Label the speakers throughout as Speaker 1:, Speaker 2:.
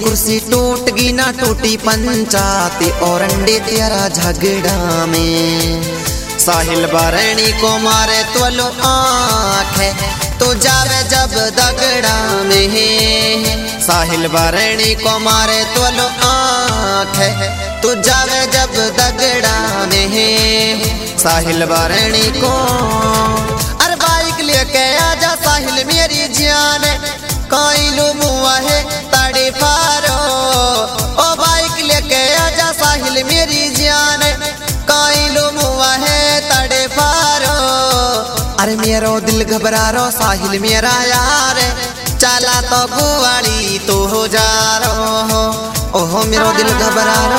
Speaker 1: कुर्सी टूट गई ना टूटी पंचायती और अंडे तेरा झगड़ा में। साहिल बारणी को मारे तो लो आँख है तो जावे जब दगड़ा में। साहिल बारणी को मारे तो लो आँख है तो जावे जब दगड़ा में। साहिल बारणी को अरे बाइक लेके आजा साहिल मेरी जान कोई लो मुआ है ताड़े फारो। ओ बाइक लेके आजा साहिल मेरी जान कोई लो मुआ है ताड़े फारो। अरे मेरो दिल घबरा रो साहिल मेरा यार चला तो गुवाड़ी तो हो जा रो। ओहो मेरो दिल घबरा रो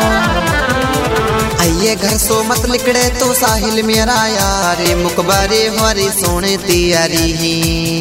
Speaker 1: आइए घर सो मत लिकड़े तो साहिल मेरा यार मुकबरे हमारी सोने तैयारी ही।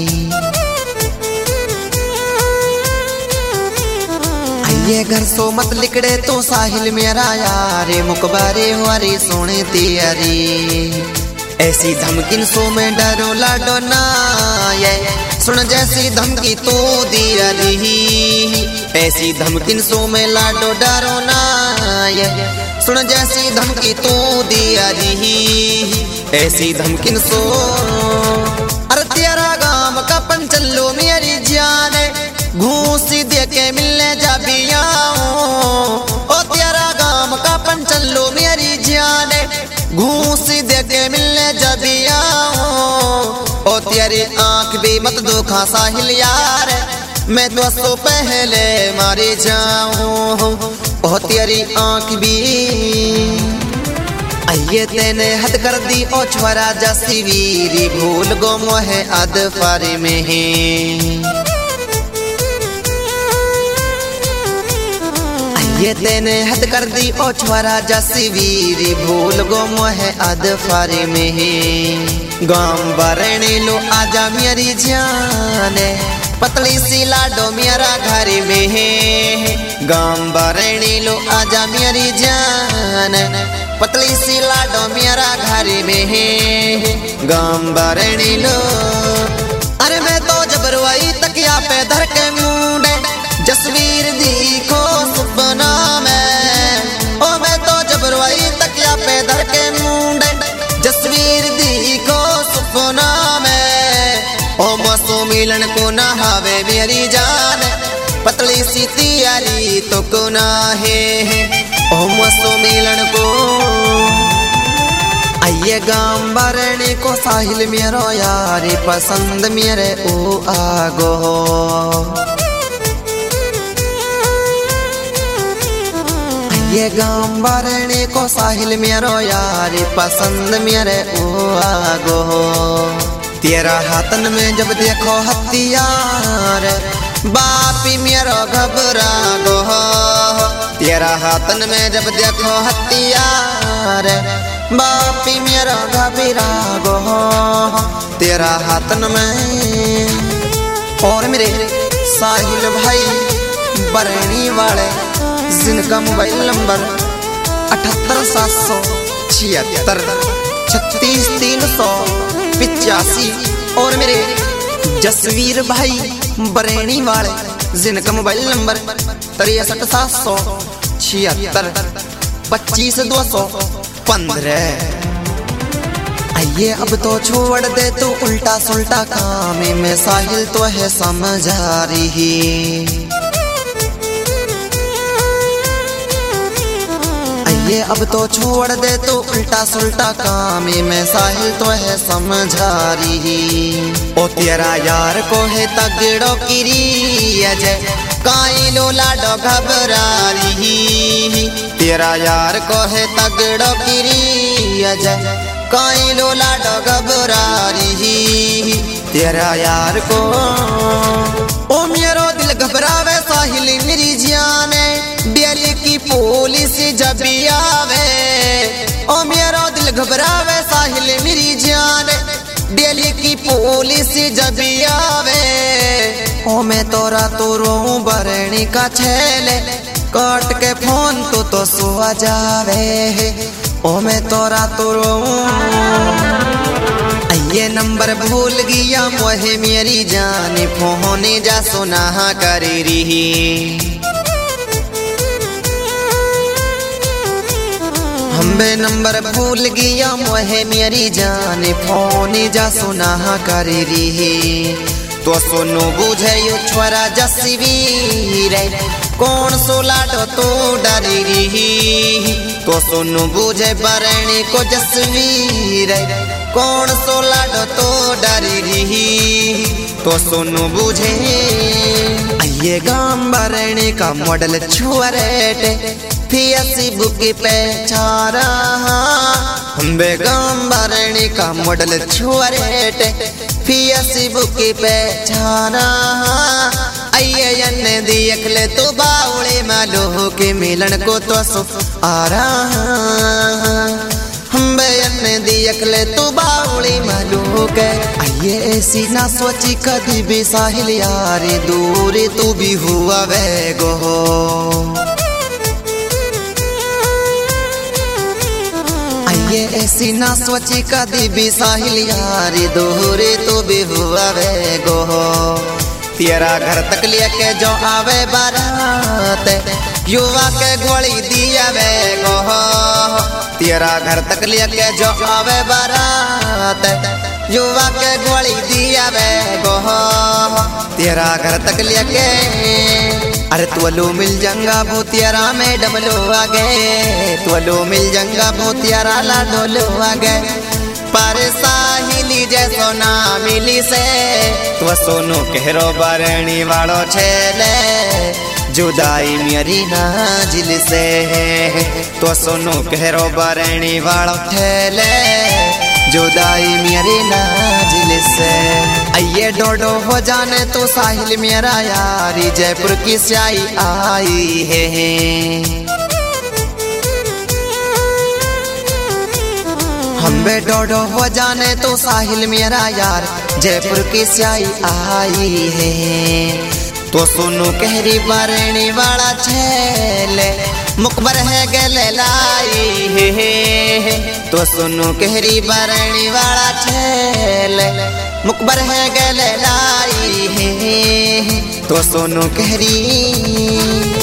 Speaker 1: आइए घर सो मत लिकड़े तो साहिल मेरा यार मुकबरे हमारी सोने तैयारी। ऐसी धमकिन सो में डरो लाडो ना ये सुन जैसी धमकी तो दिया रही। ऐसी धमकिन सो में लाडो डरो ना ये सुन जैसी धमकी तो दिया रही। ऐसी धमकिन सो अरे तेरा गांव का पंचल्लो मेरी जान घूस दे के मिलने जा बिया। ओ तेरा गांव का पंचल्लो मेरी जान घूस दे के मिलने जा बिया। ओ तेरी आंख भी मत धोखा साहिल यार मैं तो सो पहले मारे जाऊं। ओ तेरी आंख भी आइए तेने हद कर दी ओ छोरा जसी वीरी भूल गो मोहे अद फारी में ही। आइए तेने हद कर दी ओ छोरा जसी वीरी भूल गो मोहे अद फारी में ही। गांव बारणी लो आजा मेरी जान पतली सी लाडो मेरा घर में है। गांव बारणी लो आजा मेरी जान पतली सी लाडो मेरा घर में है। गांव बारणी लो अरे मैं तो जबरवाई तकिया पे धर के मुंडे जसवीर देखो सपना में। ओ मैं तो जबरवाई तकिया पे धर के मुंडे जसवीर देखो सपना में। ओ मसो मिलन को ना हावे मेरी जान पतली सी तैयारी तो को ना है। ओ मसो मिलन को आइए गांव बारणी को साहिल मेरो यार पसंद मेरे ओ आगो। ये गांव बारणी को साहिल मेरो यार पसंद मेरे ओ आगो। तेरा हाथन में जब देखो हथियार बापी मेरो घबरा गो। तेरा हाथन में जब देखो हथियार बापी मेरो घबरा गो। तेरा हाथन में और मेरे साहिल भाई बरणी वाले जिनका मोबाइल नंबर 78,776 36,385 और मेरे जसवीर भाई बरेणी वाले जिनका मोबाइल नंबर 63,776 25,215। आइए अब तो छोड़ दे तू उल्टा सुल्टा काम में साहिल तो है समझा रही। ये अब तो छोड़ दे तो उल्टा सुल्टा काम में साहिल तो है समझा रही। ओ तेरा यार को है तगड़ो किरी अजय काई लो लाडो घबरा रही। तेरा यार को है तगड़ो किरी अजय काई लो लाडो घबरा रही। तेरा यार को ओ मेरो दिल घबरावे साहिल मेरी जान दिल्ली की पुलिस जब आवे। ओ मेरो दिल घबरावे साहिल मेरी जान दिल्ली की पुलिस जब आवे। ओ मैं तोरा तो रो बरणी का छेले काट के फोन तो सुआ जावे। ओ मैं तोरा तो रो ये नंबर भूल गया मोहे मेरी जान फोन जा सुना कर रही। हम्बे नंबर भूल गया मोहे मेरी जान फोन जा सुना कर रही तो सुनो बुझे यो छोरा जसवी रे कौन सो लाडो तो डरी रही तो सुनो बुझे बरणी को जसवी रे कौन सो लाडो तो डरी रही तो सुनो बुझे ये गाम बरणी का मॉडल छुअरेटे फेसबुक पे चारा हम्बे गाम बरणी का मॉडल छुअरेटे फेसबुक पे चारा आइए देख ले तो बावड़े मालो के मिलन को तो सो आ रहा हम्बे देख ले तो बावड़ी मालो के आइए ऐसी ना सोची कभी भी साहिल यार दूर तू भी हुआ वे गो आइए ऐसी ना सोची कभी भी साहिल यार दूर तू भी हुआ वे गो तेरा घर तक लेके जो आवे बारात युवा के गोली दिया वे गो तेरा घर तक लेके जो आवे बारात युवा के गोली दिया वे गो तेरा घर तक लेके अरे तुलो मिल जंगा भूतियारा मैडम लो आगे तुलो मिल जंगा भूतियारा लाडो लो आगे पर साहिली जैसो ना मिली से तो सोनू कहरो बरणी वालो छेले जुदाई मेरी नाजिल से तो सोनू कहरो बरणी वालो ठेले जुदाई मेरी नाजिल से आइए डोडो हो जाने तो साहिल मेरा यारी जयपुर की स्याही आई है हम्बे डोडो हो जाने तो साहिल मेरा यार जयपुर की स्याही आई है तो सुनो कहरी बरणी वाला छेले मुकबर है गले लाई है तो सुनो कहरी बरणी वाला छेले मुकबर है गले लाई है तो सुनो कहरी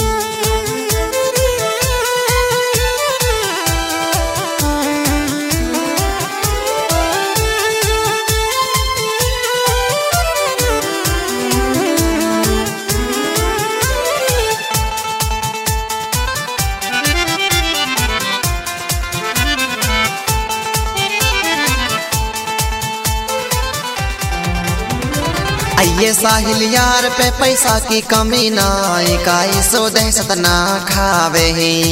Speaker 1: ये साहिल यार पे पैसा की कमी ना इकाई सो दहशत ना खावे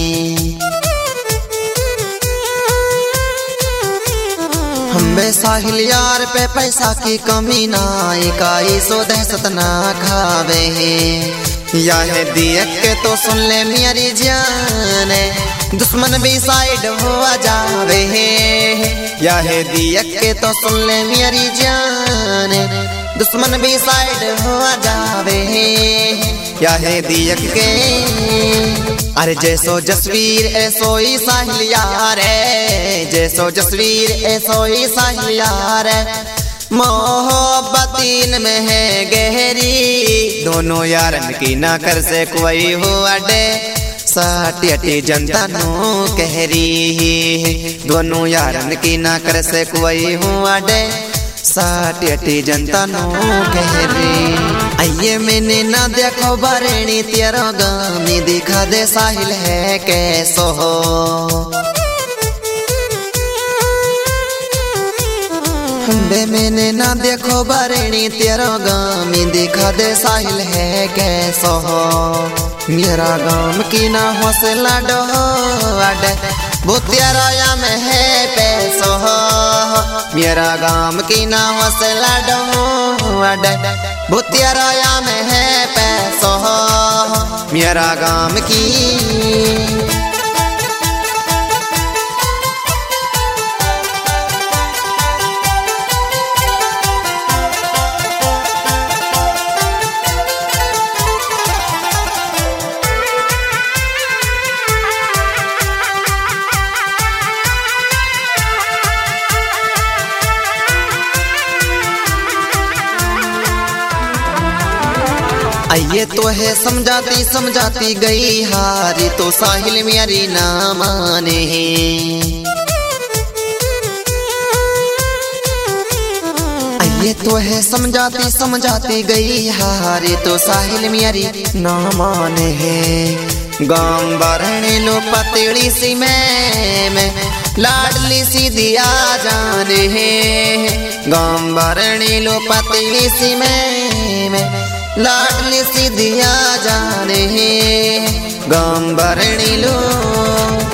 Speaker 1: हम्बे साहिल यार पे पैसा की कमी ना इकाई सो दहशत ना खावे या है दियक के तो सुन ले मेरी जान दुश्मन भी साइड हुआ जावे या है दियक के तो सुन ले मेरी जान दुश्मन भी साइड हुआ जावे या है दियक के अरे जैसो जसवीर ऐसो ही साहिल यार है जैसो जसवीर ऐसो ही साहिल यार है मोहब्बतीन में है गहरी दोनों यारन की ना कर से कोई हुआ डे साटी अटी जनता नो कहरी दोनों यारन की ना कर से कोई हुआ डे साटी अटी जनता नो कहरी आइए मैंने ना देखो बरणी तेरा गामी दिखा दे साहिल है कैसो हो हम्बे मैंने ना देखो बरणी तेरा गामी दिखा दे साहिल है कैसो हो मेरा गाम की ना हौसला डो अडे भूतियारा में है पैसो मेरा गाम की ना हौसला डो अडे भूतियारा में है पैसो मेरा गाम की आइए तो है समझाती समझाती गई हारी तो साहिल मेरी ना माने। आइए तो है समझाती समझाती गई हारी तो साहिल मेरी ना माने है। गांव बरने लो पतली सी मैं लाडली सी दिया जाने है। गांव बरने लो पतली सी मैं लाडली सी दिया जाने है। गांव बरने लो